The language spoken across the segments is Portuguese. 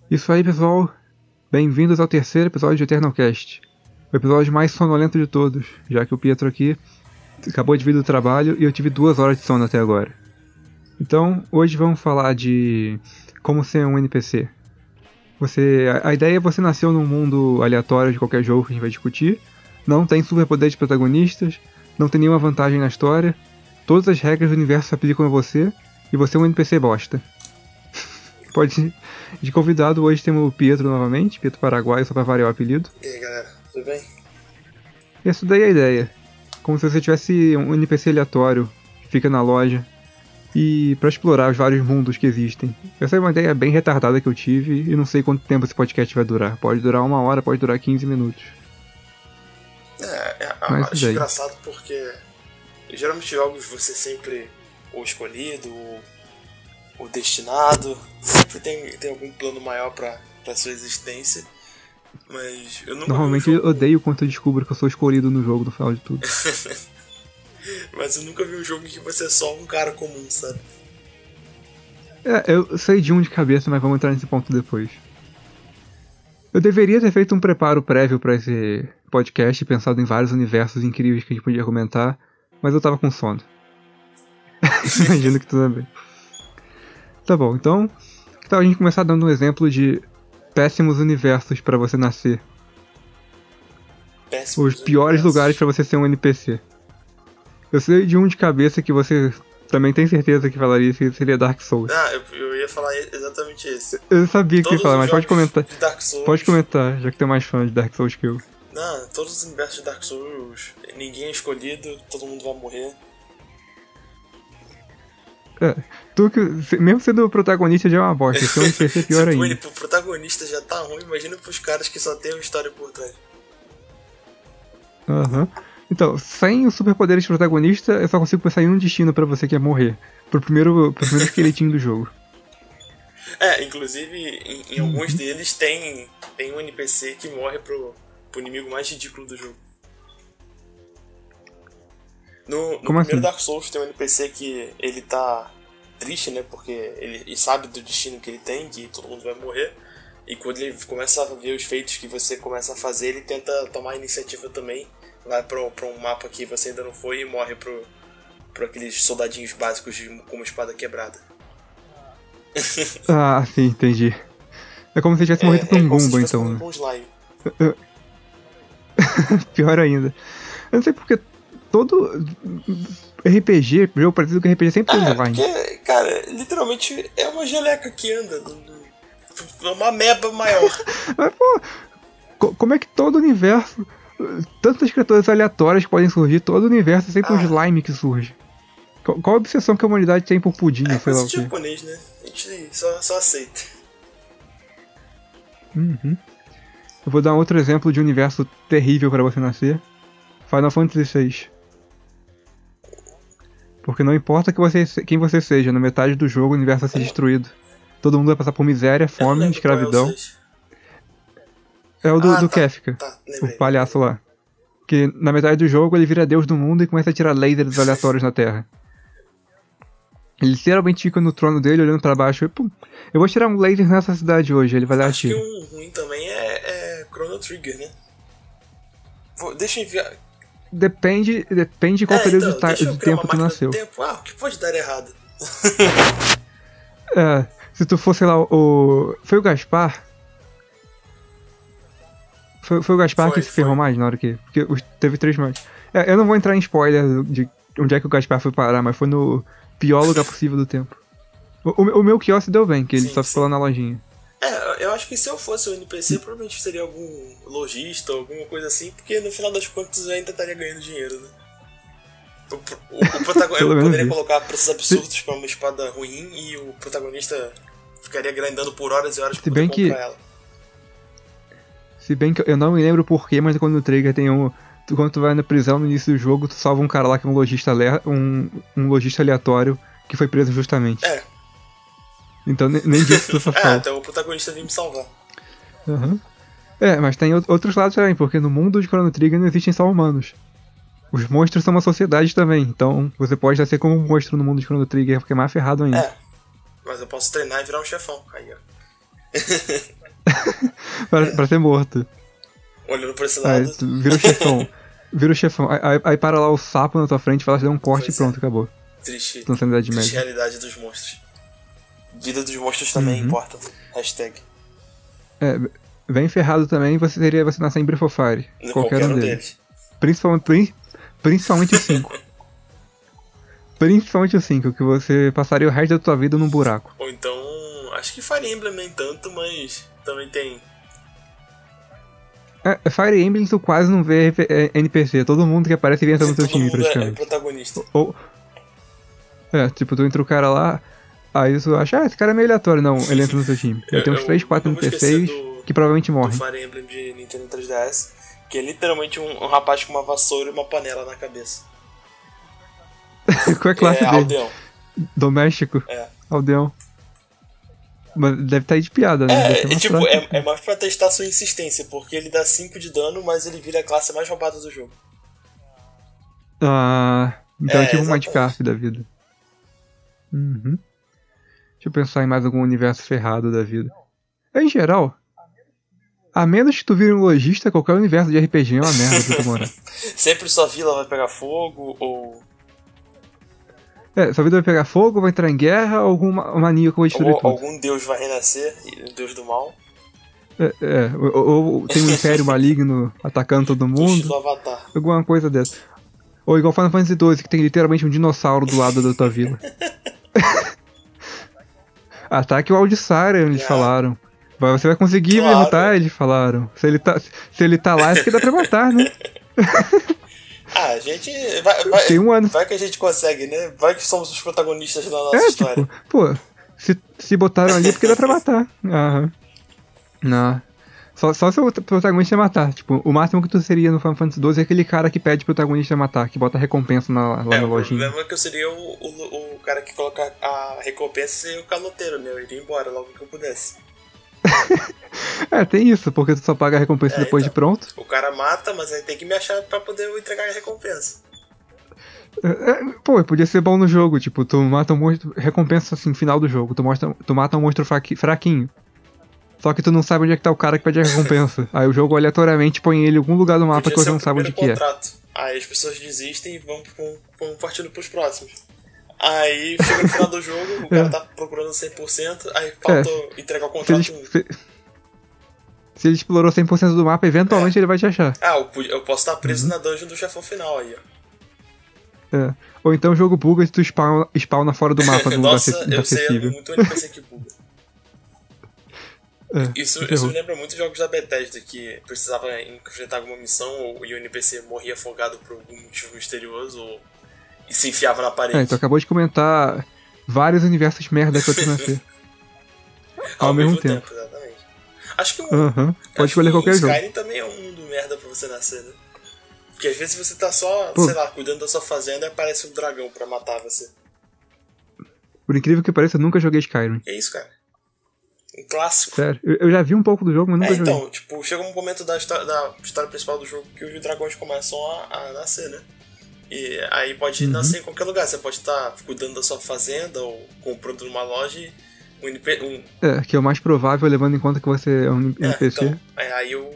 Isso aí, pessoal. Bem-vindos ao terceiro episódio de Eternalcast. O episódio mais sonolento de todos, já que o Pietro aqui acabou de vir do trabalho e eu tive 2 horas de sono até agora. Então, hoje vamos falar de como ser um NPC. A ideia é você nasceu num mundo aleatório de qualquer jogo que a gente vai discutir, não tem superpoderes de protagonistas, não tem nenhuma vantagem na história, todas as regras do universo se aplicam a você e você é um NPC bosta. De convidado hoje temos o Pietro novamente, Pietro Paraguai, só pra variar o apelido. E aí galera, tudo bem? Essa daí é a ideia. Como se você tivesse um NPC aleatório que fica na loja e pra explorar os vários mundos que existem. Essa é uma ideia bem retardada que eu tive e não sei quanto tempo esse podcast vai durar. Pode durar 1 hora, pode durar 15 minutos. Acho engraçado porque geralmente jogos você sempre o escolhido, o destinado, sempre tem algum plano maior pra sua existência, mas eu nunca Normalmente vi um jogo... eu odeio quando eu descubro que eu sou escolhido no jogo no final de tudo. Mas eu nunca vi um jogo em que você é só um cara comum, sabe? Eu sei de um de cabeça, mas vamos entrar nesse ponto depois. Eu deveria ter feito um preparo prévio pra esse podcast e pensado em vários universos incríveis que a gente podia comentar, mas eu tava com sono. Imagino que tudo bem. Tá bom, então, que tal a gente começar dando um exemplo de péssimos universos pra você nascer? Péssimos Os piores lugares pra você ser um NPC. Eu sei de um de cabeça que você também tem certeza que falaria, que seria Dark Souls. Eu ia falar exatamente esse. Eu sabia que você ia falar, mas pode comentar. Dark Souls, pode comentar, já que tem mais fã de Dark Souls que eu. Não, todos os universos de Dark Souls, ninguém é escolhido, todo mundo vai morrer. Mesmo sendo o protagonista já é uma bosta, se eu não ser pior ainda. Pro protagonista já tá ruim, imagina pros caras que só tem uma história por trás. Então, sem os superpoderes de protagonista, eu só consigo pensar em um destino pra você que é morrer. Pro primeiro esqueletinho do jogo. Inclusive, em alguns deles tem um NPC que morre pro inimigo mais ridículo do jogo. No primeiro assim? Dark Souls tem um NPC que ele tá triste, né? Porque ele sabe do destino que ele tem, que todo mundo vai morrer. E quando ele começa a ver os feitos que você começa a fazer, ele tenta tomar a iniciativa também. Vai pra um mapa que você ainda não foi e morre pro aqueles soldadinhos básicos com uma espada quebrada. Sim, entendi. É como se tivesse morrido por um Goomba, então. Um bom slime. Pior ainda. Eu não sei porque todo RPG, jogo parecido com RPG, sempre tem slime. Porque, cara, literalmente é uma geleca que anda. É uma ameba maior. Mas, pô, como é que todo universo, tantas criaturas aleatórias que podem surgir, todo universo é sempre um slime que surge? Qual a obsessão que a humanidade tem por pudim, sei lá o quê? É japonês, né? A gente só aceita. Eu vou dar um outro exemplo de universo terrível pra você nascer. Final Fantasy VI. Porque não importa quem você seja, na metade do jogo o universo vai ser destruído. Todo mundo vai passar por miséria, fome, escravidão. É o do Kefka, o palhaço lá. Que na metade do jogo ele vira deus do mundo e começa a tirar lasers aleatórios na Terra. Ele literalmente fica no trono dele olhando pra baixo e pum, eu vou tirar um laser nessa cidade hoje, ele vai dar Acho tiro. que um ruim também é Chrono Trigger, né? Deixa eu enviar... Depende de qual período de tempo tu nasceu. O que pode dar errado? Se tu for, sei lá, Foi o Gaspar? Foi o Gaspar que se ferrou mais na hora que... Porque teve 3 mais. Eu não vou entrar em spoiler de onde é que o Gaspar foi parar, mas foi no pior lugar possível do tempo. O meu Kyo se deu bem, que ele só ficou lá na lojinha. Eu acho que se eu fosse um NPC, provavelmente seria algum lojista ou alguma coisa assim, porque no final das contas eu ainda estaria ganhando dinheiro, né? O protagonista eu poderia colocar preços absurdos pra uma espada ruim e o protagonista ficaria grindando por horas e horas pra poder comprar ela. Se bem que eu não me lembro porquê, mas quando no trigger tem quando tu vai na prisão no início do jogo, tu salva um cara lá que é um lojista aleatório que foi preso justamente. Então nem disso tu faz. Então o protagonista vem me salvar. Mas tem outros lados também, porque no mundo de Chrono Trigger não existem só humanos. Os monstros são uma sociedade também, então você pode nascer como um monstro no mundo de Chrono Trigger, porque é mais ferrado ainda. Mas eu posso treinar e virar um chefão. Aí, ó. pra ser morto. Olhando pra esse Aí lado. tu vira o chefão. Vira o chefão. Aí para lá o sapo na tua frente, fala, dá um corte Pois e pronto, é. acabou. Triste. Tô na Idade Triste Média. realidade dos monstros. Vida dos monstros também importa. Hashtag. Bem ferrado também seria você nascer em Breath of Fire. Qualquer um deles. Principalmente o 5. Principalmente o 5, que você passaria o resto da tua vida num buraco. Ou então, acho que Fire Emblem nem tanto, mas também tem. Fire Emblem tu quase não vê NPC. Todo mundo que aparece vem entrar no teu Todo time, mundo é praticamente. protagonista. Tipo, tu entra o cara lá, aí tu acha, esse cara é meio aleatório. Não, ele entra no teu time. Aí tem uns 3, 4 NPCs que provavelmente Do morrem. Fire Emblem de Nintendo 3DS, que é literalmente um rapaz com uma vassoura e uma panela na cabeça. Qual é a classe dele? Aldeão. Doméstico? Aldeão. Mas deve estar aí de piada, né? Deve ter uma Tipo, frase. é mais pra testar sua insistência, porque ele dá 5 de dano, mas ele vira a classe mais roubada do jogo. Então é tipo um exatamente. Minecraft da vida. Deixa eu pensar em mais algum universo ferrado da vida. Em geral, a menos que tu vire um lojista, qualquer universo de RPG é uma merda pra tu morar. Sempre sua vila vai pegar fogo, ou Sua vida vai pegar fogo, vai entrar em guerra, ou algum maníaco vai destruir tudo. algum deus vai renascer, o deus do mal. Ou tem um império maligno atacando todo Tuxi mundo. do Avatar. Alguma coisa dessa. Ou igual Final Fantasy XII, que tem literalmente um dinossauro do lado da tua vila. Ataque o Aldisaria, eles falaram. Você vai conseguir Claro. derrotar, eles falaram. Se ele tá lá, é porque dá pra matar, né? A gente vai, Tem um ano. vai que a gente consegue, né? Vai que somos os protagonistas da nossa história. Tipo, pô, se botaram ali é porque dá pra matar. Aham. Não. Só se o protagonista matar. Tipo, o máximo que tu seria no Final Fantasy XII é aquele cara que pede pro protagonista matar, que bota recompensa lá na O lojinha. problema é que eu seria o cara que coloca a recompensa e o caloteiro, né? Eu iria embora logo que eu pudesse. Tem isso, porque tu só paga a recompensa depois de pronto. O cara mata, mas aí tem que me achar pra poder eu entregar a recompensa. Pô, podia ser bom no jogo, tipo, tu mata um monstro, recompensa assim, final do jogo, tu mata um monstro fraquinho. Só que tu não sabe onde é que tá o cara que pede a recompensa. Aí o jogo aleatoriamente põe ele em algum lugar do mapa Podia que você ser não o sabe onde que primeiro é. contrato. Aí as pessoas desistem e vão partindo pros próximos. Aí chega no final do jogo, o cara tá procurando 100%, aí falta entregar o contrato. Se ele explorou 100% do mapa, eventualmente ele vai te achar. Eu posso estar preso na dungeon do chefão final aí, ó. Ou então o jogo buga e tu spawna fora do mapa, no lugar Nossa, eu sei acessível. muito NPC que buga. Isso me lembra muito jogos da Bethesda, que precisava enfrentar alguma missão e o NPC morria afogado por algum motivo misterioso e se enfiava na parede. Tu acabou de comentar vários universos merda que eu te nascer. Ao mesmo tempo. Exatamente. Acho que Pode escolher qualquer jogo. Skyrim também é um mundo merda pra você nascer, né? Porque às vezes você tá só, sei lá, cuidando da sua fazenda e aparece um dragão pra matar você. Por incrível que pareça, eu nunca joguei Skyrim. Que isso, cara? Um clássico. Sério, eu já vi um pouco do jogo, mas nunca joguei. Então, tipo, chega um momento da história principal do jogo que os dragões começam a nascer, né? E aí pode nascer em qualquer lugar. Você pode estar cuidando da sua fazenda ou comprando numa loja e que é o mais provável, levando em conta que você é um NPC. Então, aí o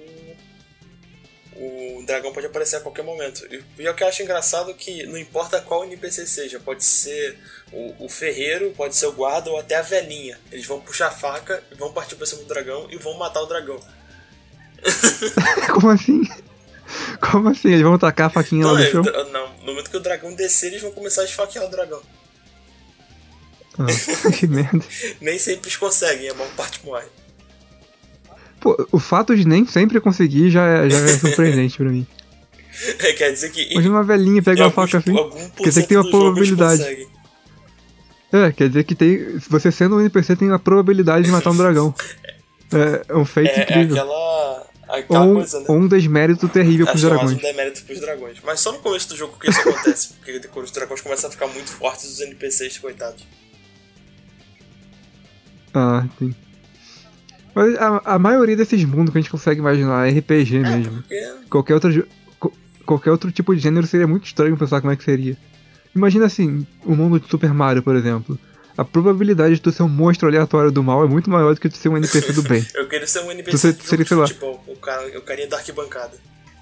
dragão pode aparecer a qualquer momento. E o que eu acho engraçado é que não importa qual NPC seja, pode ser o ferreiro, pode ser o guarda ou até a velhinha. Eles vão puxar a faca, vão partir pra cima do dragão e vão matar o dragão. Como assim? Como assim? Eles vão tacar a faquinha lá no chão? Não, no momento que o dragão descer, eles vão começar a esfaquear o dragão. Que merda. Nem sempre eles conseguem, a maior parte morre. Pô, o fato de nem sempre conseguir já é surpreendente pra mim. Quer dizer que... Imagina uma velhinha pegar uma faca assim. Quer dizer que tem uma probabilidade. Quer dizer que você sendo um NPC tem a probabilidade de matar um dragão. É um feito incrível. Aquela coisa, né? Ou um desmérito terrível pros dragões. Um demérito pros dragões. Mas só no começo do jogo que isso acontece. Porque quando os dragões começam a ficar muito fortes, os NPCs, coitados. Sim. Mas a maioria desses mundos que a gente consegue imaginar é RPG mesmo. Porque... Qualquer outro tipo de gênero seria muito estranho pensar como é que seria. Imagina assim, o mundo de Super Mario, por exemplo. a probabilidade de tu ser um monstro aleatório do mal é muito maior do que tu ser um NPC do bem. Eu queria ser um NPC Tu seria, sei lá. futebol, o carinha da arquibancada.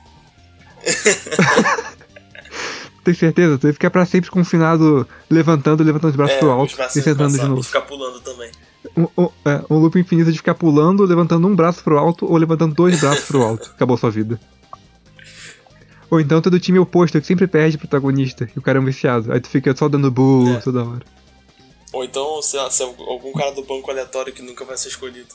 Tem certeza? Tu ia ficar pra sempre confinado, levantando os braços pro alto e sentando de novo. E ficar pulando também. Um loop infinito de ficar pulando, levantando um braço pro alto ou levantando 2 braços pro alto. Acabou sua vida. Ou então tu é do time oposto, que sempre perde o protagonista, e o cara é um viciado. Aí tu fica só dando bull toda hora. Ou então, sei lá, se é algum cara do banco aleatório que nunca vai ser escolhido.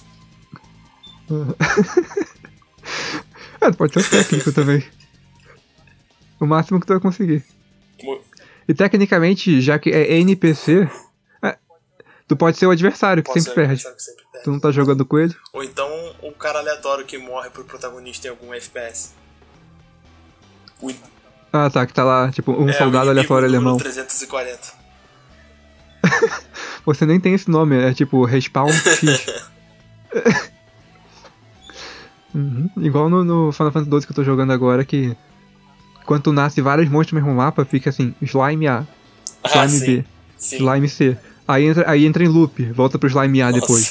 Pode ser um técnico também. O máximo que tu vai conseguir. E tecnicamente, já que é NPC, tu pode ser o adversário que sempre perde. Tu não tá jogando com ele. Ou então o cara aleatório que morre pro protagonista em algum FPS. Ah, tá, que tá lá, tipo, um soldado aleatório alemão. 340. Você nem tem esse nome, é tipo Respawn X. Igual no Final Fantasy XII que eu tô jogando agora, que quando tu nasce vários monstros no mesmo mapa, fica assim, Slime A, Slime B, Slime C. Aí entra em loop, volta pro Slime A depois.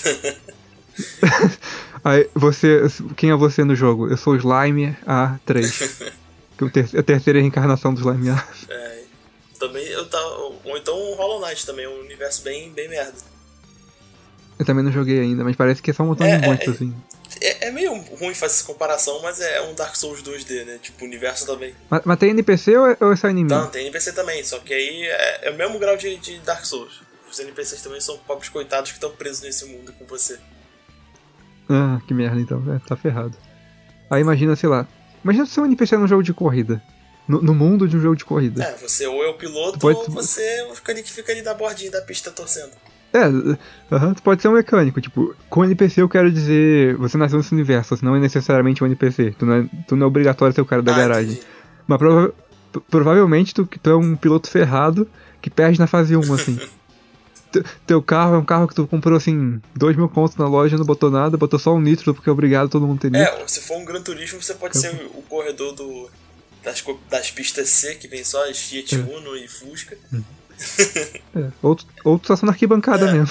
Aí quem é você no jogo? Eu sou o Slime A3. Que é a terceira reencarnação do Slime A. Também ou então o Hollow Knight também, é um universo bem merda. Eu também não joguei ainda, mas parece que é só um montão de monstros assim. É meio ruim fazer essa comparação, mas é um Dark Souls 2D, né? Tipo, o universo também. Mas tem NPC ou é só inimigo? Não, tem NPC também, só que aí é o mesmo grau de Dark Souls. Os NPCs também são pobres coitados que estão presos nesse mundo com você. Ah, que merda então, tá ferrado. Aí imagina, sei lá, imagina ser um NPC num jogo de corrida. No mundo de um jogo de corrida. Você ou é o piloto ou você fica ali na bordinha da pista torcendo. Tu pode ser um mecânico, tipo, com NPC eu quero dizer, você nasceu nesse universo, você não é necessariamente um NPC, tu não é obrigatório ser o cara da garagem. Entendi. Mas provavelmente tu é um piloto ferrado que perde na fase 1, assim. Teu carro é um carro que tu comprou, assim, 2.000 contos na loja, não botou nada, botou só um nitro porque é obrigado todo mundo ter nitro. Se for um Gran Turismo, você pode ser o corredor das pistas C, que vem só as Fiat Uno e Fusca. Ou tu tá só na arquibancada mesmo.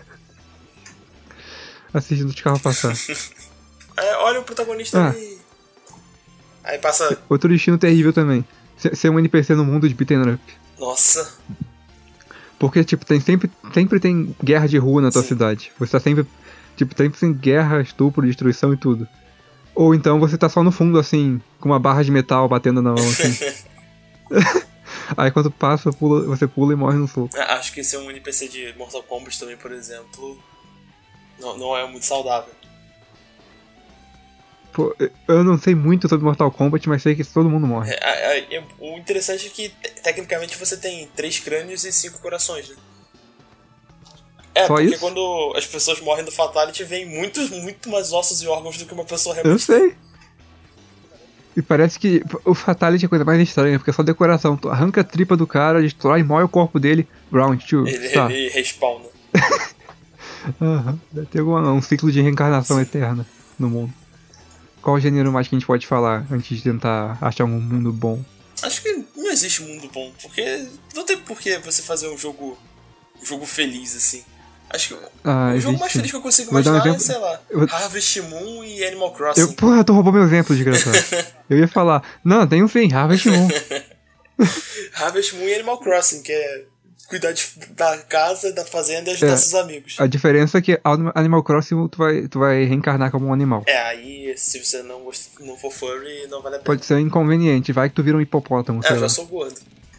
Assistindo os carros passar. Olha o protagonista ali. Aí passa... Outro destino terrível também. Ser um NPC no mundo de beat'em up. Nossa. Porque, tipo, sempre tem guerra de rua na tua cidade. Você tá sempre tem guerra, estupro, destruição e tudo. Ou então você tá só no fundo, assim, com uma barra de metal batendo na mão, assim. Aí quando passa, você pula e morre no soco. Acho que ser um NPC de Mortal Kombat também, por exemplo, não é muito saudável. Pô, eu não sei muito sobre Mortal Kombat, mas sei que todo mundo morre. O interessante é que, tecnicamente, você tem 3 crânios e 5 corações, né? Só porque isso? quando as pessoas morrem do Fatality, vem muito mais ossos e órgãos do que uma pessoa realmente. Eu sei. E parece que o Fatality é a coisa mais estranha, porque é só decoração. Tu arranca a tripa do cara, destrói, mói o corpo dele, round 2. Ele respawna. Deve ter um ciclo de reencarnação eterna no mundo. Qual gênero mais que a gente pode falar antes de tentar achar um mundo bom? Acho que não existe mundo bom, porque não tem por que você fazer um jogo feliz assim. Acho que o jogo mais feliz que eu consigo imaginar é, sei lá, Harvest Moon e Animal Crossing. Porra, tu roubou meu exemplo, desgraçado. Eu ia falar, não, tem um sim, Harvest Moon. Harvest Moon e Animal Crossing, que é cuidar da casa, da fazenda e ajudar seus amigos. A diferença é que Animal Crossing tu vai reencarnar como um animal. Aí se você não for furry, não vale a pena. Pode ser inconveniente, vai que tu vira um hipopótamo. Eu já sou gordo.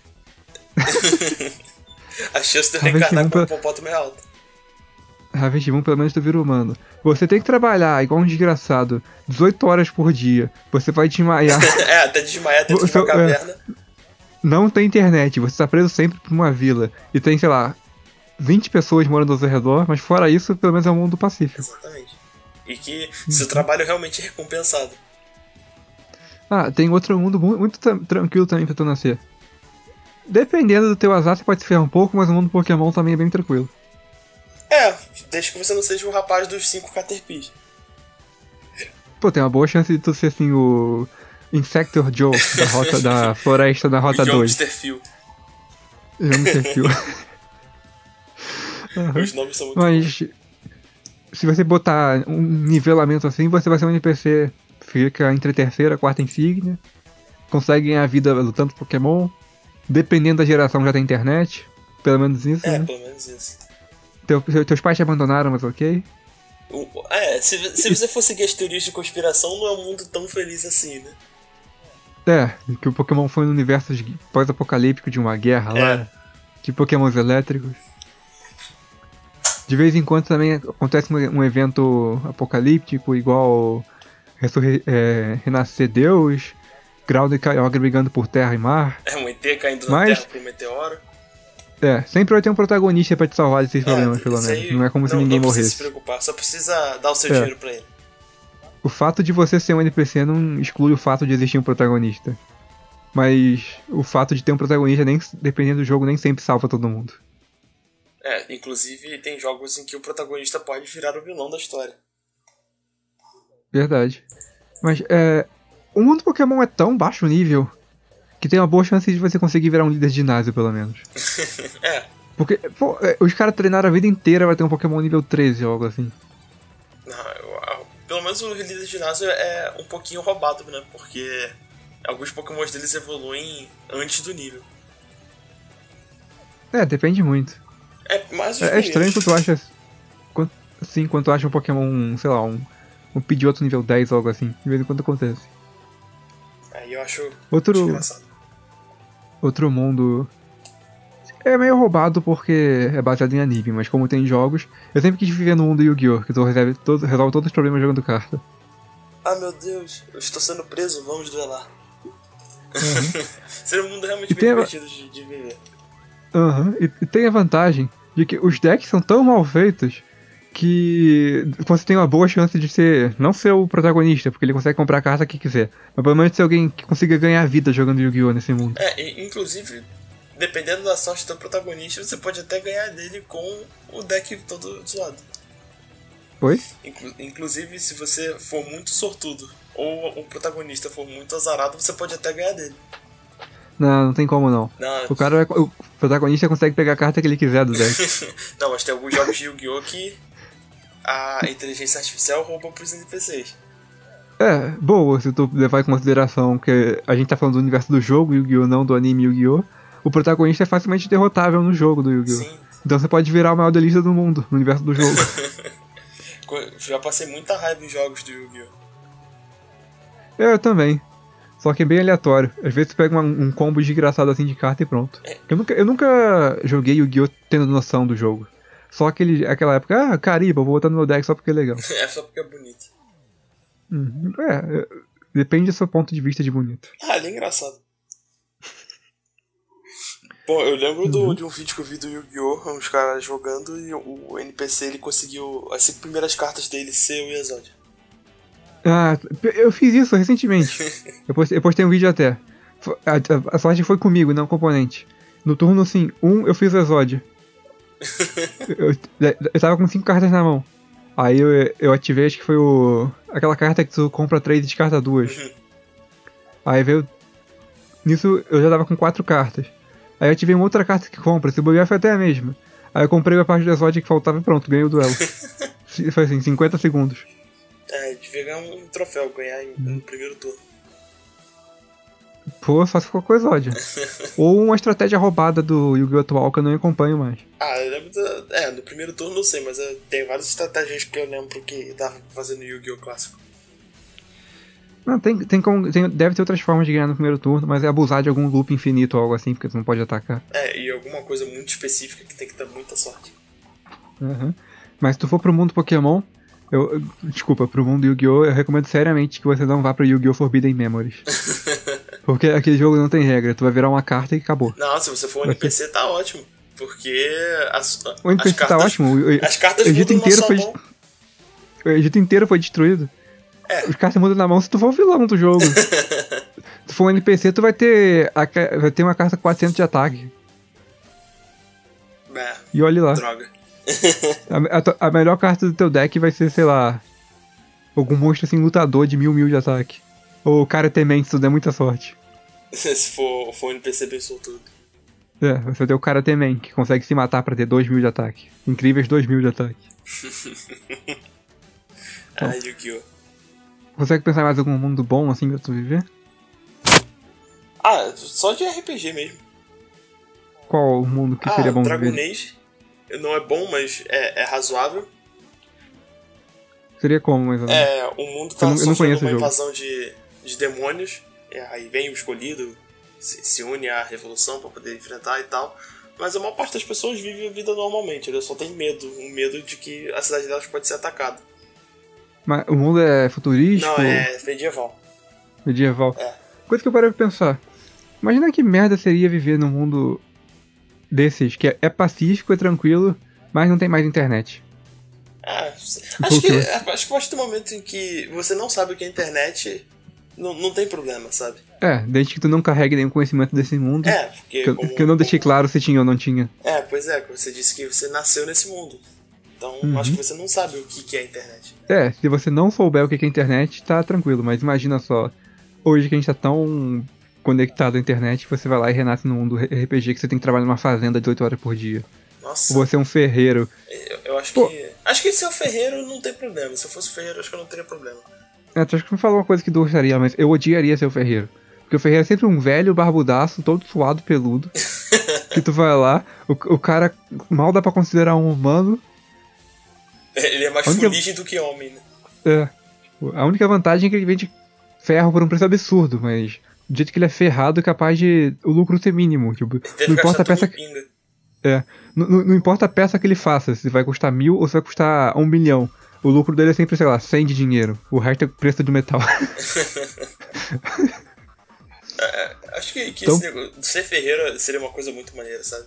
A chance de eu reencarnar como um hipopótamo é alta. Harvest Moon, pelo menos tu vira humano. Você tem que trabalhar igual um desgraçado 18 horas por dia. Você vai desmaiar. Até desmaiar dentro de uma caverna. Não tem internet, você tá preso sempre por uma vila. E tem, sei lá, 20 pessoas morando ao seu redor, mas fora isso, pelo menos é um mundo pacífico. Exatamente. E que seu trabalho realmente é recompensado. Tem outro mundo muito tranquilo também pra tu nascer. Dependendo do teu azar, você pode se ferrar um pouco, mas o mundo Pokémon também é bem tranquilo. Desde que você não seja o rapaz dos 5 Caterpies. Pô, tem uma boa chance de tu ser assim o Insector Joe da floresta da Rota 2. Mr. Phil. Mr. Phil. Os nomes são muito Mas bons. se você botar um nivelamento assim, você vai ser um NPC, fica entre a terceira e a quarta insígnia, consegue ganhar vida lutando Pokémon, dependendo da geração já tem internet, pelo menos isso, né? Pelo menos isso. Teus pais te abandonaram, mas ok. Se você for seguir as teorias de conspiração, não é um mundo tão feliz assim, né? Que o Pokémon foi no universo pós-apocalíptico de uma guerra lá, de Pokémons elétricos. De vez em quando também acontece um evento apocalíptico, igual Renascer Deus, Groudon e Kyogre brigando por terra e mar. Um ET caindo na terra por um meteoro. Sempre vai ter um protagonista pra te salvar desses problemas, pelo menos. Não é como se ninguém morresse. Não precisa se preocupar, só precisa dar o seu dinheiro pra ele. O fato de você ser um NPC não exclui o fato de existir um protagonista. Mas o fato de ter um protagonista, dependendo do jogo, nem sempre salva todo mundo. Inclusive tem jogos em que o protagonista pode virar o vilão da história. Verdade. Mas o mundo Pokémon é tão baixo nível que tem uma boa chance de você conseguir virar um líder de ginásio, pelo menos. Porque, os caras treinaram a vida inteira pra ter um Pokémon nível 13 ou algo assim. Pelo menos o líder de ginásio é um pouquinho roubado, né? Porque alguns Pokémons deles evoluem antes do nível. Depende muito. É estranho quando tu acha. Quando tu acha um Pokémon, sei lá, um Pidgeotto nível 10 ou algo assim. De vez em quando acontece. Aí eu acho engraçado. Outro mundo. É meio roubado porque é baseado em anime, mas como tem jogos, eu sempre quis viver no mundo Yu-Gi-Oh! Que tu resolve todos os problemas jogando carta. Ah, meu Deus, eu estou sendo preso, vamos duelar. Seria um mundo realmente bem divertido de viver. E tem a vantagem de que os decks são tão mal feitos que você tem uma boa chance de não ser o protagonista, porque ele consegue comprar a carta que quiser, mas pelo menos ser alguém que consiga ganhar vida jogando Yu-Gi-Oh! Nesse mundo. Inclusive, dependendo da sorte do protagonista, você pode até ganhar dele com o deck todo zoado. Oi? Inclusive, se você for muito sortudo ou o protagonista for muito azarado, você pode até ganhar dele. Não tem como não. O protagonista consegue pegar a carta que ele quiser do deck. Não, mas tem alguns jogos de Yu-Gi-Oh! Que a inteligência artificial rouba pros NPCs. Boa, se tu levar em consideração que a gente tá falando do universo do jogo Yu-Gi-Oh! Não do anime Yu-Gi-Oh! O protagonista é facilmente derrotável no jogo do Yu-Gi-Oh! Sim. Então você pode virar o maior duelista do mundo no universo do jogo. Já passei muita raiva em jogos do Yu-Gi-Oh! Eu também. Só que é bem aleatório. Às vezes tu pega um combo desgraçado assim de carta e pronto. Eu nunca joguei Yu-Gi-Oh! Tendo noção do jogo. Só aquela época, Cariba, vou botar no meu deck só porque é legal. Só porque é bonito. Depende do seu ponto de vista de bonito. Ele é engraçado. Bom, eu lembro de um vídeo que eu vi do Yu-Gi-Oh! Uns caras jogando e o NPC ele conseguiu as 5 primeiras cartas dele ser o Exódio. Eu fiz isso recentemente. eu postei um vídeo até. A sorte foi comigo, não o componente. No turno, assim, eu fiz o Exódio. eu tava com 5 cartas na mão. Aí eu ativei, acho que foi aquela carta que tu compra 3 e descarta 2. Aí veio... Nisso eu já tava com 4 cartas. Aí eu ativei uma outra carta que compra, se bobear foi até a mesma. Aí eu comprei a parte do Exódio que faltava e pronto, ganhei o duelo. Foi assim, 50 segundos. Devia ganhar um troféu, ganhar no primeiro turno. Só se for com o Exódio. Ou uma estratégia roubada do Yu-Gi-Oh! Atual que eu não acompanho mais. Eu lembro no primeiro turno não sei, mas tem várias estratégias que eu lembro que dava pra fazer no Yu-Gi-Oh! Clássico. Não, deve ter outras formas de ganhar no primeiro turno, mas é abusar de algum loop infinito ou algo assim, porque tu não pode atacar. E alguma coisa muito específica que tem que ter muita sorte. Mas se tu for pro mundo Pokémon, pro mundo Yu-Gi-Oh! Eu recomendo seriamente que você não vá pro Yu-Gi-Oh! Forbidden Memories. Porque aquele jogo não tem regra, tu vai virar uma carta e acabou. Não, se você for um NPC tá ótimo. Porque o NPC tá ótimo. As cartas mudam na sua mão. O Egito inteiro foi destruído. Os cartas mudam na mão se tu for o vilão do jogo. Se tu for um NPC, tu vai ter uma carta 400 de ataque. E olha lá. Droga. A melhor carta do teu deck vai ser, sei lá, algum monstro assim, lutador de 1000 de ataque. Ou Karate Man, se tu der muita sorte. Se for um NPC bem sortudo. É, você tem o Karate Man, que consegue se matar pra ter 2.000 de ataque. Incríveis 2.000 de ataque. Então, Yu-Gi-Oh! Consegue pensar em mais algum mundo bom assim pra tu viver? Só de RPG mesmo. Qual o mundo que seria bom Dragon viver? Age. Não é bom, mas é razoável. Seria como, mais ou menos? O mundo Eu tá não sofrendo conheço o uma jogo. invasão de demônios. Aí vem o escolhido, se une à revolução pra poder enfrentar e tal. Mas a maior parte das pessoas vive a vida normalmente. Eles só tem medo. Um medo de que a cidade delas pode ser atacada. Mas o mundo é futurístico? Não, é medieval. Medieval? É. Coisa que eu parei pra pensar. Imagina que merda seria viver num mundo desses, que é pacífico, é tranquilo, mas não tem mais internet. Acho que a partir do momento em que você não sabe o que é internet, não tem problema, sabe? Desde que tu não carregue nenhum conhecimento desse mundo. Porque... Que eu não deixei claro se tinha ou não tinha. Pois é, você disse que você nasceu nesse mundo. Então, acho que você não sabe o que é a internet. Se você não souber o que é internet, tá tranquilo, mas imagina só, hoje que a gente tá tão conectado à internet, você vai lá e renasce num mundo RPG que você tem que trabalhar numa fazenda 18 horas por dia. Nossa. Ou você é um ferreiro. Eu acho que... Acho que se eu ferreiro não tem problema. Se eu fosse ferreiro, acho que eu não teria problema. Tu acho que me falou uma coisa que tu gostaria, mas eu odiaria ser o ferreiro. Porque o ferreiro é sempre um velho barbudaço, todo suado, peludo. Que tu vai lá, o cara mal dá pra considerar um humano. Ele é mais fuligem do que homem, né? A única vantagem é que ele vende ferro por um preço absurdo, mas do jeito que ele é ferrado, é capaz de o lucro ser mínimo. Tipo, não importa a peça. Não importa a peça que ele faça, se vai custar 1.000 ou se vai custar 1 milhão. O lucro dele é sempre, sei lá, 100 de dinheiro. O resto é preço de metal. Acho que então, esse negócio de ser ferreiro seria uma coisa muito maneira, sabe?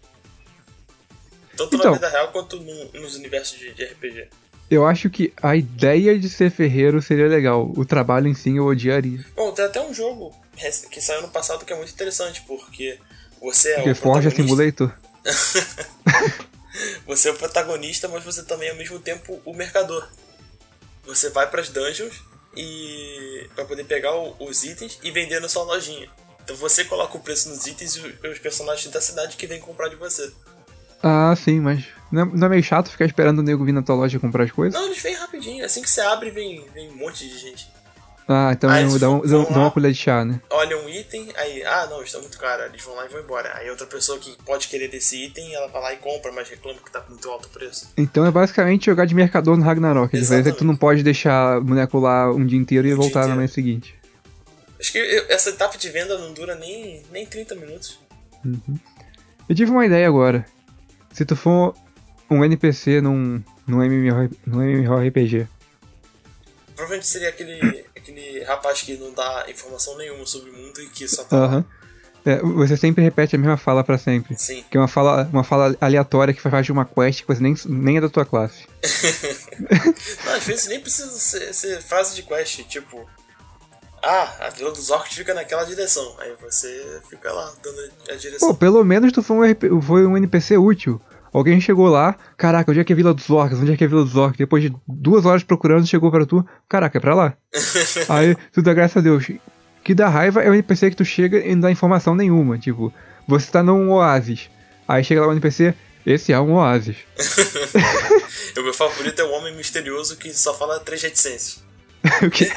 Tanto na vida real quanto nos universos de RPG. Eu acho que a ideia de ser ferreiro seria legal. O trabalho em si eu odiaria. Bom, tem até um jogo que saiu no passado que é muito interessante, porque você é o Forja Simulator? Você é o protagonista, mas você também é ao mesmo tempo o mercador. Você vai pras dungeons e pra poder pegar os itens e vender na sua lojinha. Então você coloca o preço nos itens e os personagens da cidade que vêm comprar de você. Sim, mas não é meio chato ficar esperando o nego vir na tua loja comprar as coisas? Não, eles vêm rapidinho. Assim que você abre, vem um monte de gente. Então dá uma colher de chá, né? Olha um item, aí, não, está muito caro. Eles vão lá e vão embora. Aí outra pessoa que pode querer desse item, ela vai lá e compra, mas reclama que tá com muito alto o preço. Então é basicamente jogar de mercador no Ragnarok. A diferença é que tu não pode deixar o boneco lá um dia inteiro e voltar na manhã seguinte. Acho que essa etapa de venda não dura nem 30 minutos. Eu tive uma ideia agora. Se tu for um NPC num MMORPG. Provavelmente seria aquele rapaz que não dá informação nenhuma sobre o mundo e que só tá lá. Você sempre repete a mesma fala pra sempre. Sim. Que é uma fala aleatória que faz parte de uma quest que você nem é da tua classe. Não, às vezes nem precisa ser frase de quest, tipo... a Vila dos Orcs fica naquela direção. Aí você fica lá, dando a direção. Pelo menos tu foi um NPC útil. Alguém chegou lá, caraca, onde é que é a Vila dos Orcs? Onde é que é a Vila dos Orcs? Depois de 2 horas procurando, chegou pra tu, caraca, é pra lá. Aí, tu dá graças a Deus. O que dá raiva é o NPC que tu chega e não dá informação nenhuma. Tipo, você tá num oásis. Aí chega lá o NPC, esse é um oásis. O meu favorito é o homem misterioso que só fala 3 reticências. O quê?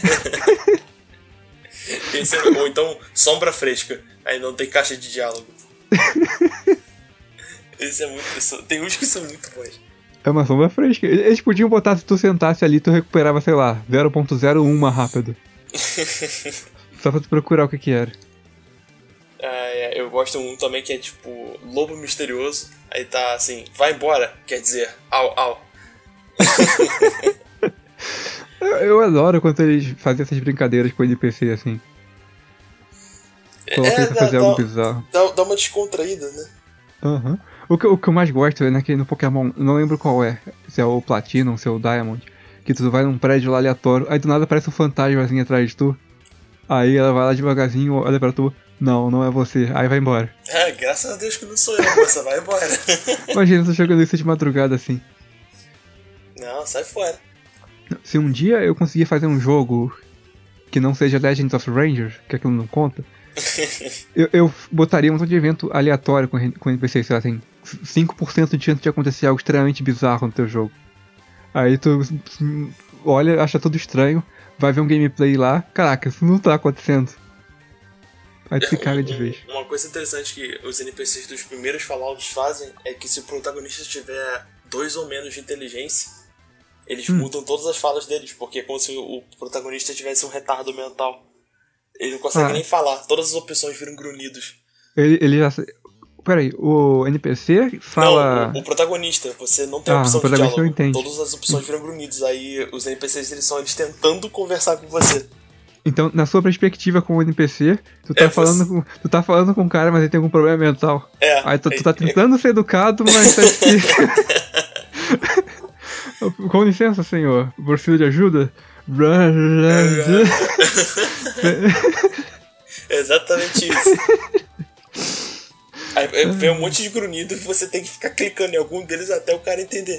Ou então, sombra fresca. Aí não tem caixa de diálogo. Tem uns que são muito bons. É uma sombra fresca. Eles podiam botar, se tu sentasse ali, tu recuperava, sei lá, 0.01 mais rápido. Só pra tu procurar o que era. Eu gosto um também que é tipo lobo misterioso. Aí tá assim, vai embora, quer dizer, au. Eu adoro quando eles fazem essas brincadeiras com o NPC assim. Coloca ele pra fazer algo bizarro. Dá uma descontraída, né? O que eu mais gosto é naquele no Pokémon, não lembro qual é, se é o Platinum, se é o Diamond, que tu vai num prédio lá aleatório, aí do nada aparece um fantasmazinho atrás de tu, aí ela vai lá devagarzinho, olha pra tu, não é você, aí vai embora. Graças a Deus que não sou eu, você vai embora. Imagina tu jogando isso de madrugada assim. Não, sai fora. Se um dia eu conseguir fazer um jogo que não seja Legends of Rangers, que aquilo não conta, Eu botaria um monte de evento aleatório com NPC, sei lá, tem 5% de chance de acontecer algo extremamente bizarro no teu jogo. Aí tu olha, acha tudo estranho, vai ver um gameplay lá, caraca, isso não tá acontecendo. Aí tu se caga de vez. Uma coisa interessante que os NPCs dos primeiros Fallouts fazem é que se o protagonista tiver 2 ou menos de inteligência, eles mudam todas as falas deles, porque é como se o protagonista tivesse um retardo mental. Ele não consegue nem falar, todas as opções viram grunhidos. Ele já... Peraí, o NPC fala... Não, o protagonista, você não tem a opção de diálogo. Entende. Todas as opções viram grunhidos, aí os NPCs eles são eles tentando conversar com você. Então, na sua perspectiva como NPC, tu tá falando com um cara, mas ele tem algum problema mental. Aí tu tá tentando ser educado, mas tá difícil. Com licença, senhor. Preciso de ajuda? Exatamente isso. Aí vem um monte de grunhido e você tem que ficar clicando em algum deles até o cara entender.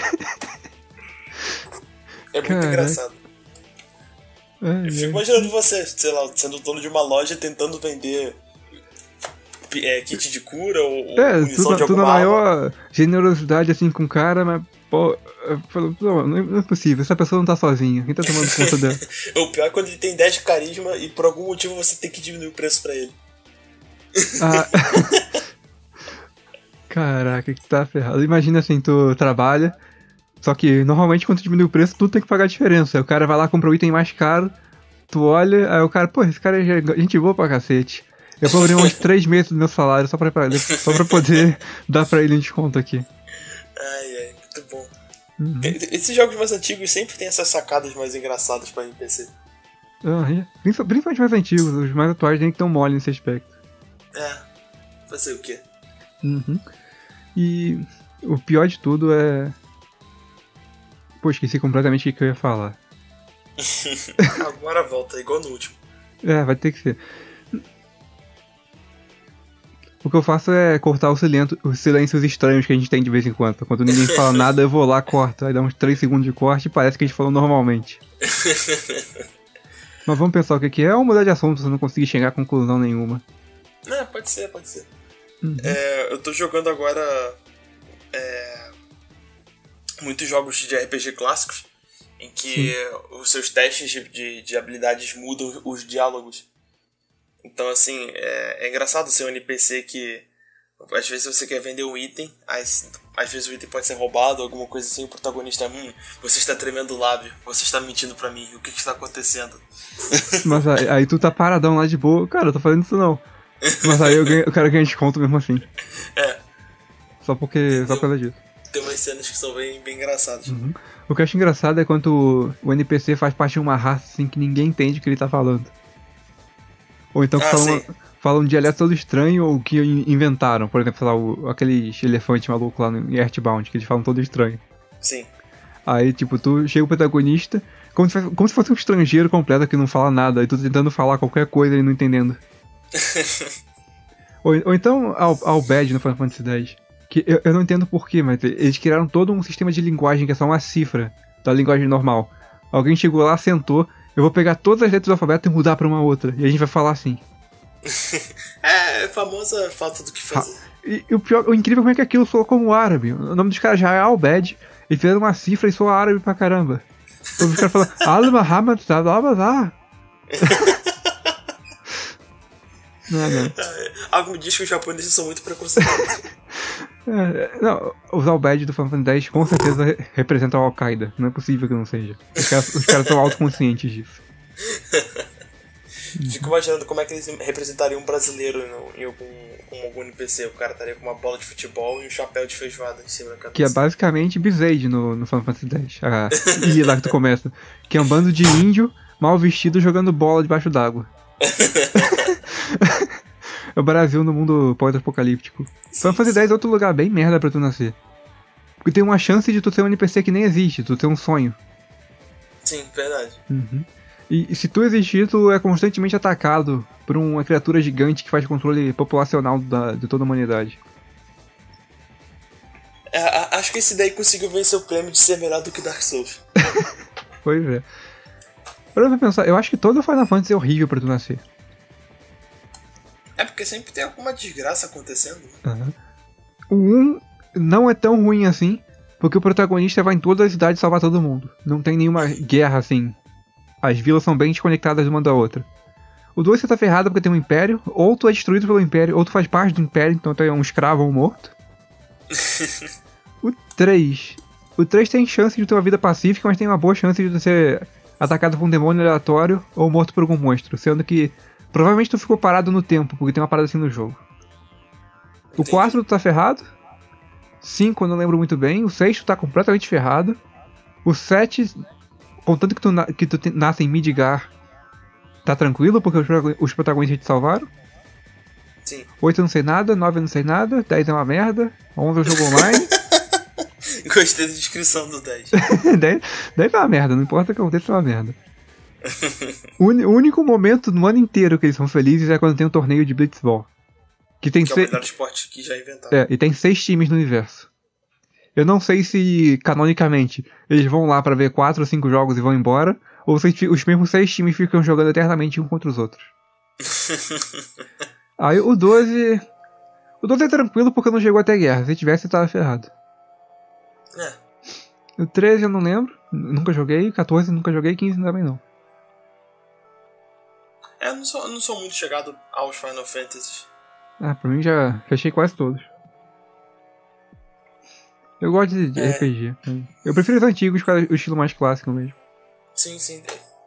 É muito engraçado. Eu fico imaginando você, sei lá, sendo dono de uma loja tentando vender kit de cura ou munição de alguma arma. arma. Maior generosidade assim com o cara, mas pô, não é possível, essa pessoa não tá sozinha, quem tá tomando conta dela? O pior é quando ele tem 10 de carisma e por algum motivo você tem que diminuir o preço pra ele. Caraca, que tá ferrado. Imagina assim, tu trabalha, só que normalmente quando tu diminui o preço, tu tem que pagar a diferença. Aí o cara vai lá, compra o item mais caro, tu olha, aí o cara, pô, esse cara é gente boa pra cacete. Eu vou abrir uns 3 meses do meu salário só pra poder dar pra ele um desconto aqui. Ai, muito bom. Esses jogos mais antigos sempre tem essas sacadas mais engraçadas pra NPC. Principalmente mais antigos, os mais atuais nem que tão mole nesse aspecto. Fazer o quê? E o pior de tudo é... Pô, esqueci completamente o que eu ia falar. Agora volta, igual no último. Vai ter que ser. O que eu faço é cortar os silêncios estranhos que a gente tem de vez em quando. Quando ninguém fala nada, eu vou lá, corto. Aí dá uns 3 segundos de corte e parece que a gente falou normalmente. Mas vamos pensar o que é ou mudar de assunto se não conseguir chegar a conclusão nenhuma. Pode ser. Eu tô jogando agora muitos jogos de RPG clássicos em que os seus testes de habilidades mudam os diálogos. Então, assim, é engraçado ser um NPC que às vezes você quer vender um item, às vezes o item pode ser roubado, alguma coisa assim, o protagonista você está tremendo o lábio, você está mentindo pra mim, o que está acontecendo? Mas aí tu tá paradão lá de boa, cara, eu tô fazendo isso não. Mas aí o cara ganha desconto mesmo assim. Só por causa disso. Tem umas cenas que são bem engraçadas. O que eu acho engraçado é quando o NPC faz parte de uma raça assim que ninguém entende o que ele tá falando. Ou então fala um dialeto todo estranho ou que inventaram. Por exemplo, sei lá, aqueles elefantes malucos lá em Earthbound, que eles falam todo estranho. Sim. Aí, tipo, tu chega o protagonista, como se fosse um estrangeiro completo que não fala nada, e tu tentando falar qualquer coisa e não entendendo. ou então ao Bad no Final Fantasy X. Que eu não entendo porquê, mas eles criaram todo um sistema de linguagem que é só uma cifra da linguagem normal. Alguém chegou lá, sentou, eu vou pegar todas as letras do alfabeto e mudar pra uma outra. E a gente vai falar assim. É famosa falta do que fazer. E o incrível é que aquilo soa como árabe. O nome dos caras já é Al-Bad. Eles fizeram uma cifra e soa árabe pra caramba. Os caras falam Al-Muhammad Sadabazar. Não. Algo me diz que os japoneses são muito preconceituosos. Não, os Al-Bad do Final Fantasy X com certeza representam a Al-Qaeda. Não é possível que não seja. Os caras são autoconscientes disso. Fico imaginando como é que eles representariam um brasileiro com algum NPC. O cara estaria com uma bola de futebol e um chapéu de feijoada em cima da cabeça. Que é basicamente Besaid no Final Fantasy X. A ilha lá que tu começa. Que é um bando de índio mal vestido jogando bola debaixo d'água. É o Brasil no mundo pós-apocalíptico. Final Fantasy X é outro lugar bem merda pra tu nascer. Porque tem uma chance de tu ser um NPC que nem existe, tu ter um sonho. Sim, verdade. E se tu existir, tu é constantemente atacado por uma criatura gigante que faz controle populacional de toda a humanidade. Acho que esse daí conseguiu vencer o prêmio de ser melhor do que Dark Souls. Pois é. Pra pensar, eu acho que todo Final Fantasy é horrível pra tu nascer. É porque sempre tem alguma desgraça acontecendo. Uhum. O 1 não é tão ruim assim, porque o protagonista vai em toda a cidade salvar todo mundo. Não tem nenhuma guerra assim. As vilas são bem desconectadas uma da outra. O 2 você tá ferrado porque tem um império, ou tu é destruído pelo império, ou tu faz parte do império, então tu é um escravo ou um morto. O 3. O 3 tem chance de ter uma vida pacífica, mas tem uma boa chance de ser atacado por um demônio aleatório ou morto por algum monstro, sendo que provavelmente tu ficou parado no tempo, porque tem uma parada assim no jogo. O 4 tu tá ferrado. 5 eu não lembro muito bem. O 6 tu tá completamente ferrado. O 7, contanto que tu nasce em Midgar, tá tranquilo, porque os protagonistas te salvaram. Sim. 8 eu não sei nada, 9 eu não sei nada, 10 é uma merda, 11 eu jogo online. Gostei da descrição do 10. 10 é uma merda, não importa o que aconteça, é uma merda. O único momento no ano inteiro que eles são felizes é quando tem um torneio de Blitzball. Que é o melhor esporte que já inventaram. É, e tem 6 times no universo. Eu não sei se, canonicamente, eles vão lá pra ver 4 ou 5 jogos e vão embora, ou se os mesmos 6 times ficam jogando eternamente um contra os outros. Aí o 12... O 12 é tranquilo porque não chegou até guerra. Se tivesse, tava ferrado. É. O 13 eu não lembro. Nunca joguei. 14 nunca joguei. 15 também não. Eu não sou muito chegado aos Final Fantasy. Ah, pra mim já fechei quase todos. Eu gosto de RPG. Eu prefiro os antigos, o estilo mais clássico mesmo. Sim, sim.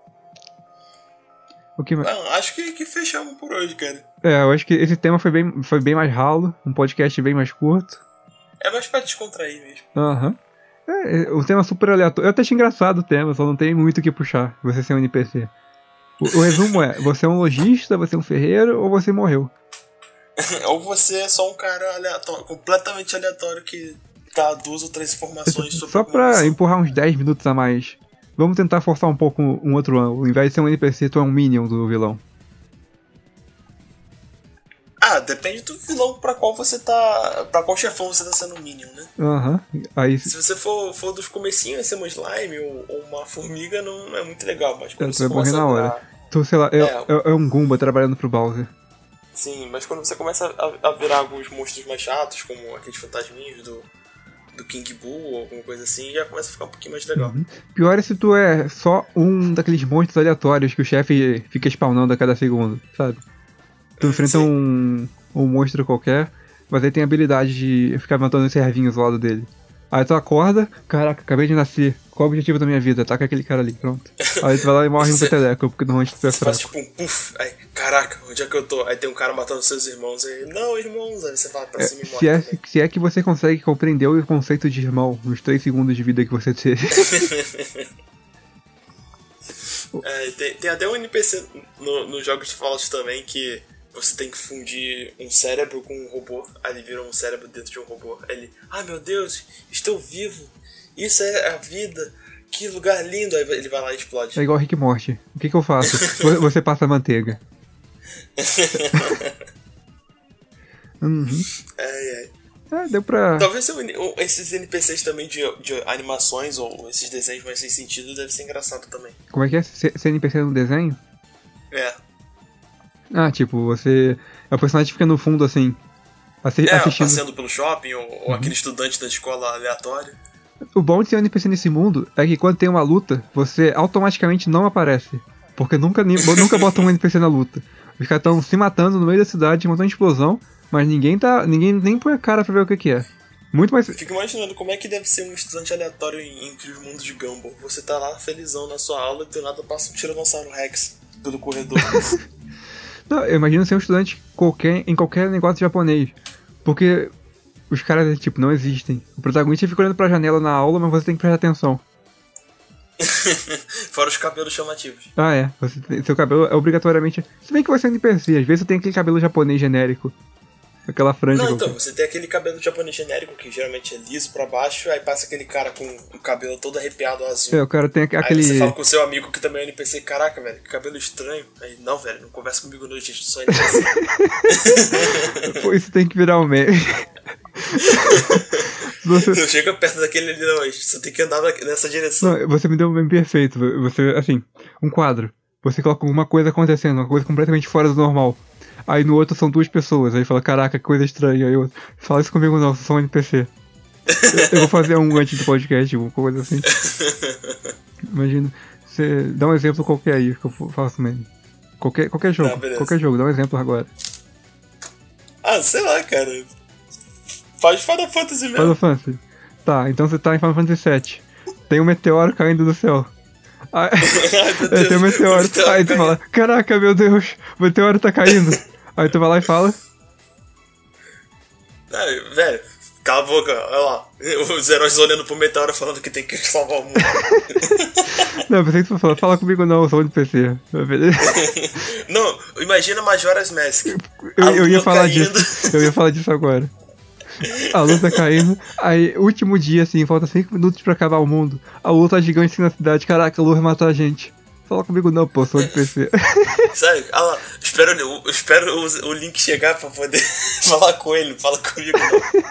O que... acho que fechamos por hoje, cara. Eu acho que esse tema foi bem mais ralo. Um podcast bem mais curto. É mais pra descontrair mesmo. Aham. Um tema super aleatório. Eu até achei engraçado o tema, só não tem muito o que puxar. Você ser um NPC. O resumo é, você é um lojista, você é um ferreiro ou você morreu. Ou você é só um cara aleatório, completamente aleatório que dá 2 ou 3 informações sobre só pra empurrar uns 10 minutos a mais. Vamos tentar forçar um pouco um outro ângulo. Ao invés de ser um NPC, tu é um minion do vilão. Depende do vilão pra qual você tá... Pra qual chefão você tá sendo um minion, né? Aham. Aí... Se você for dos comecinhos e ser um slime ou uma formiga, não é muito legal. Mas quando você vai morrer na hora. Tu, sei lá, é um Goomba trabalhando pro Bowser. Sim, mas quando você começa a virar alguns monstros mais chatos, como aqueles fantasminhos do King Boo ou alguma coisa assim, já começa a ficar um pouquinho mais legal. Uhum. Pior é se tu é só um daqueles monstros aleatórios que o chefe fica spawnando a cada segundo, sabe? Tu enfrenta um monstro qualquer, mas aí tem a habilidade de ficar matando os servinhos ao lado dele. Aí tu acorda, caraca, acabei de nascer. Qual é o objetivo da minha vida? Ataca aquele cara ali, pronto. Aí tu vai lá e morre um peteleco, porque normalmente tu é fraco. Faz tipo um puff, aí, caraca, onde é que eu tô? Aí tem um cara matando seus irmãos, aí, não, irmãos, aí você vai pra cima e morre. Se é que você consegue compreender o conceito de irmão nos 3 segundos de vida que você teve. Tem até um NPC nos jogos de Fallout também que você tem que fundir um cérebro com um robô. Aí ele vira um cérebro dentro de um robô. Aí ele, meu Deus, estou vivo. Isso é a vida. Que lugar lindo. Aí ele vai lá e explode. É igual Rick e Morty. O que eu faço? Você passa manteiga. Uhum. Deu pra... Talvez esses NPCs também de animações ou esses desenhos mais sem sentido deve ser engraçado também. Como é que é? Ser NPC no desenho? Tipo, você... O personagem fica no fundo, assim, assistindo... passeando pelo shopping, ou aquele estudante da escola aleatório. O bom de ser um NPC nesse mundo é que quando tem uma luta, você automaticamente não aparece. Porque nunca bota um NPC na luta. Os caras estão se matando no meio da cidade, montando explosão, mas ninguém nem põe a cara pra ver o que é. Muito mais... Fico imaginando como é que deve ser um estudante aleatório entre os mundos de Gumball. Você tá lá felizão na sua aula e do nada passa um Tiranossauro Rex pelo corredor. Não, eu imagino ser um estudante em qualquer negócio japonês. Porque os caras, tipo, não existem. O protagonista fica olhando pra janela na aula, mas você tem que prestar atenção. Fora os cabelos chamativos. Seu cabelo é obrigatoriamente... Se bem que você é NPC, às vezes você tem aquele cabelo japonês genérico. Aquela franja. Não, então, você tem aquele cabelo japonês genérico que geralmente é liso pra baixo, aí passa aquele cara com o cabelo todo arrepiado azul. O cara tem aquele... Aí você fala com o seu amigo que também é NPC, caraca, velho, que cabelo estranho. Aí, não, velho, não conversa comigo não, gente, só NPC. Pô, isso tem que virar um meme. Não chega perto daquele ali não, você tem que andar nessa direção. Não, você me deu um meme perfeito. Você, assim, um quadro. Você coloca alguma coisa acontecendo, uma coisa completamente fora do normal. Aí no outro são 2 pessoas. Aí fala, caraca, que coisa estranha. Aí eu fala isso comigo não, sou um NPC. Eu vou fazer um antes do podcast, uma coisa assim. Imagina. Você dá um exemplo qualquer aí que eu faço mesmo. Qualquer jogo. Qualquer jogo, dá um exemplo agora. Sei lá, cara. Faz Final Fantasy mesmo. Final Fantasy. Tá, então você tá em Final Fantasy VII. Tem um meteoro caindo do céu. Aí, tem um meteoro. Aí tu fala, caraca, meu Deus, o meteoro tá caindo. Aí tu vai lá e fala. Velho, cala a boca, olha lá. Os heróis olhando pro meteoro falando que tem que salvar o mundo. Não, eu pensei que tu falou, fala comigo não, eu sou um NPC. Não, imagina Majora's Mask. Eu ia falar disso. Eu ia falar disso agora. A lua tá caindo, aí último dia assim, falta 5 minutos pra acabar o mundo. A lua tá gigante assim na cidade, caraca, a lua vai matar a gente. Fala comigo não, pô, sou NPC. Sério, olha lá, espero o Link chegar pra poder falar com ele, fala comigo não.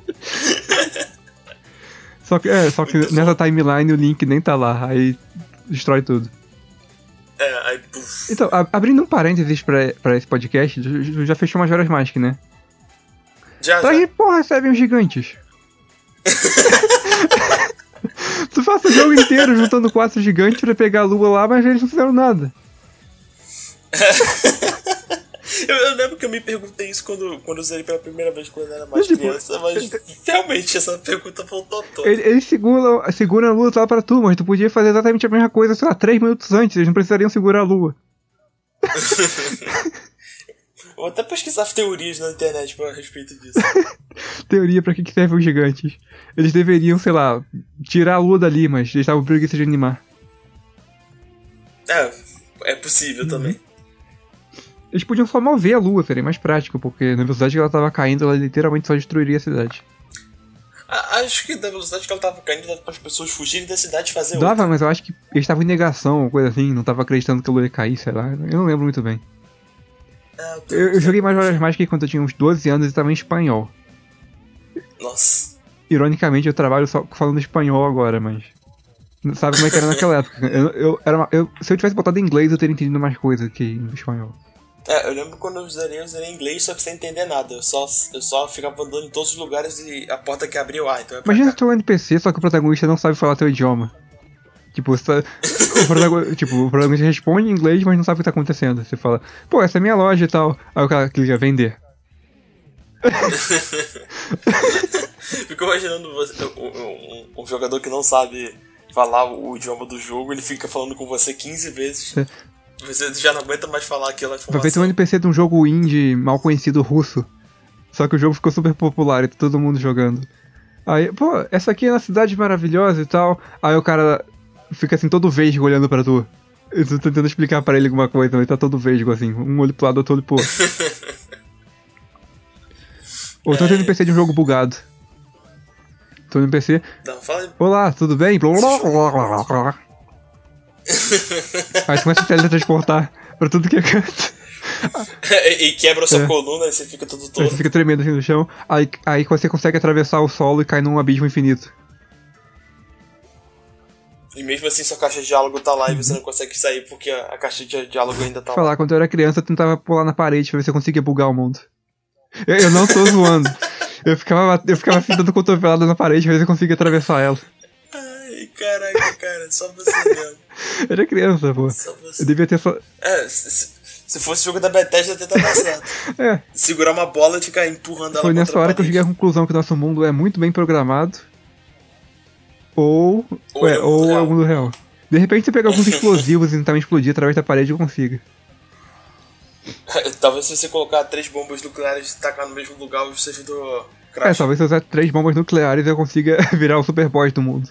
Só que nessa timeline o Link nem tá lá, aí destrói tudo. Aí puf. Então, abrindo um parênteses pra esse podcast, tu já fechou Majora's Mask, né? Já. Pra que porra recebem os gigantes? Tu passa o jogo inteiro juntando 4 gigantes pra pegar a lua lá, mas eles não fizeram nada. Eu lembro que eu me perguntei isso quando eu usei pela primeira vez quando eu era mais criança, mas realmente essa pergunta voltou toda. Eles seguram a lua lá pra tu, mas tu podia fazer exatamente a mesma coisa, sei lá, 3 minutos antes, eles não precisariam segurar a lua. Vou até pesquisar teorias na internet a respeito disso. Teoria pra que servem os gigantes. Eles deveriam, sei lá, tirar a lua dali, mas eles estavam preguiça de animar. É possível também. Eles podiam só mover a lua, seria mais prático, porque na velocidade que ela tava caindo, ela literalmente só destruiria a cidade. Acho que da velocidade que ela tava caindo, dava para as pessoas fugirem da cidade e fazer Dava, outra. mas eu acho que eles estavam em negação, ou coisa assim, não tava acreditando que a lua ia cair, sei lá. Eu não lembro muito bem. Eu joguei Majora's Mask quando eu tinha uns 12 anos e tava em espanhol. Nossa. Ironicamente, eu trabalho só falando espanhol agora, mas... Sabe como é que era naquela época? Se eu tivesse botado em inglês, eu teria entendido mais coisa que em espanhol. Eu lembro quando eu zerei em inglês, só que sem entender nada. Eu só ficava andando em todos os lugares e a porta que abriu, então imagina se tu é um NPC, só que o protagonista não sabe falar teu idioma. Tipo, o protagonista responde em inglês, mas não sabe o que tá acontecendo. Você fala, pô, essa é a minha loja e tal. Aí o cara clica, vender. Fico imaginando um jogador que não sabe falar o idioma do jogo, ele fica falando com você 15 vezes. Você já não aguenta mais falar aquela informação. Vai ter um NPC de um jogo indie mal conhecido russo. Só que o jogo ficou super popular e tá todo mundo jogando. Aí, pô, essa aqui é uma cidade maravilhosa e tal. Aí o cara fica assim todo vesgo olhando pra tu. Eu tô tentando explicar pra ele alguma coisa, mas ele tá todo vesgo assim. Um olho pro lado, outro olho pro outro. Ou então tem um NPC de um jogo bugado. Tô no NPC. Não, fala aí. Olá, tudo bem? Aí tu começa a teletransportar pra tudo que é canto. E quebra a sua coluna e você fica todo Aí todo. você fica tremendo assim no chão. Aí você consegue atravessar o solo e cai num abismo infinito. E mesmo assim sua caixa de diálogo tá lá e você não consegue sair porque a caixa de diálogo ainda tá lá. Falar, quando eu era criança eu tentava pular na parede pra ver se eu conseguia bugar o mundo. Eu não tô zoando. Eu ficava assim dando cotovelada na parede pra ver se eu conseguia atravessar ela. Ai, caraca, cara, só você mesmo. Eu era criança, pô. Só você. Eu devia ter só... Se fosse jogo da Bethesda, ia tentar dar certo. Segurar uma bola e ficar empurrando ela. Foi nessa hora que eu cheguei à conclusão que o nosso mundo é muito bem programado. Ou é o mundo real. De repente você pega alguns explosivos e tentar me explodir através da parede, eu consigo. Talvez se você colocar 3 bombas nucleares e tacar no mesmo lugar, o servidor crash. Talvez se eu usar 3 bombas nucleares eu consiga virar o super boss do mundo.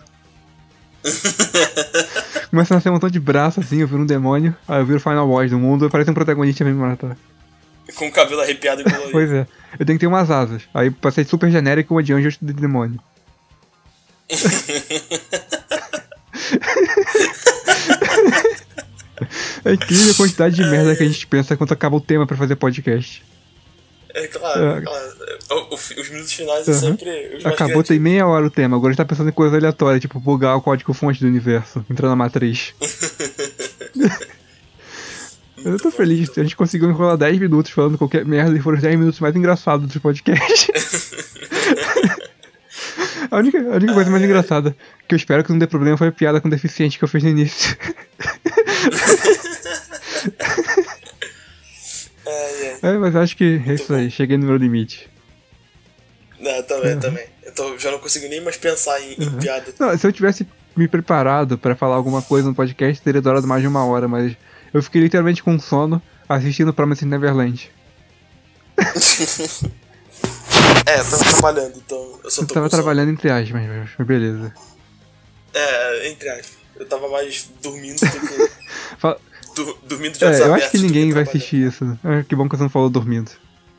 Começa a nascer um montão de braço assim, eu viro um demônio, aí eu viro o final boss do mundo, parece um protagonista mesmo me matar. Com o cabelo arrepiado e colorido. Pois é, eu tenho que ter umas asas, aí pra ser super genérico, uma de anjo e de demônio. É incrível a quantidade de merda que a gente pensa quando acaba o tema pra fazer podcast. É claro. Os minutos finais é sempre os mais acabou, tem meia hora o tema, agora a gente tá pensando em coisa aleatória, tipo bugar o código fonte do universo, entrar na matriz. Eu tô feliz, a gente conseguiu enrolar 10 minutos falando qualquer merda e foram os 10 minutos mais engraçados do podcast. A única coisa mais engraçada que eu espero que não dê problema foi a piada com deficiente que eu fiz no início. Mas acho que é isso aí, cheguei no meu limite. Não, também. Já não consigo nem mais pensar em piada. Não, se eu tivesse me preparado pra falar alguma coisa no podcast, teria durado mais de 1 hora, mas eu fiquei literalmente com sono assistindo Promising Neverland. Eu tava trabalhando, então eu só tô tava trabalhando entre aspas, mas beleza. Entre aspas. Eu tava mais dormindo do que... dormindo de olhos eu abertos. acho que ninguém vai assistir isso. Que bom que você não falou dormindo.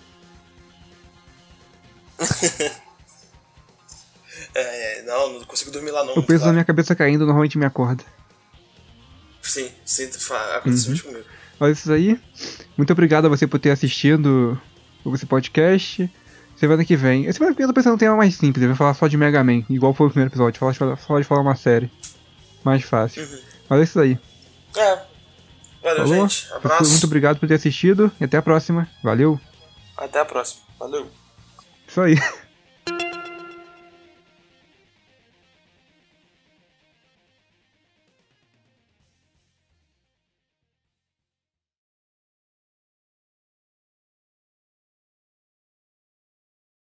Não consigo dormir lá não. O peso da minha cabeça caindo normalmente me acorda. Sim, aconteceu isso comigo. Olha isso aí. Muito obrigado a você por ter assistido esse podcast. Semana que vem. Semana que vem eu tô pensando num tema mais simples. Eu vou falar só de Mega Man, igual foi o primeiro episódio. Falar de falar uma série. Mais fácil. Mas é isso aí. Valeu, falou, gente. Abraço. Muito obrigado por ter assistido e até a próxima. Valeu. Até a próxima. Valeu. Isso aí.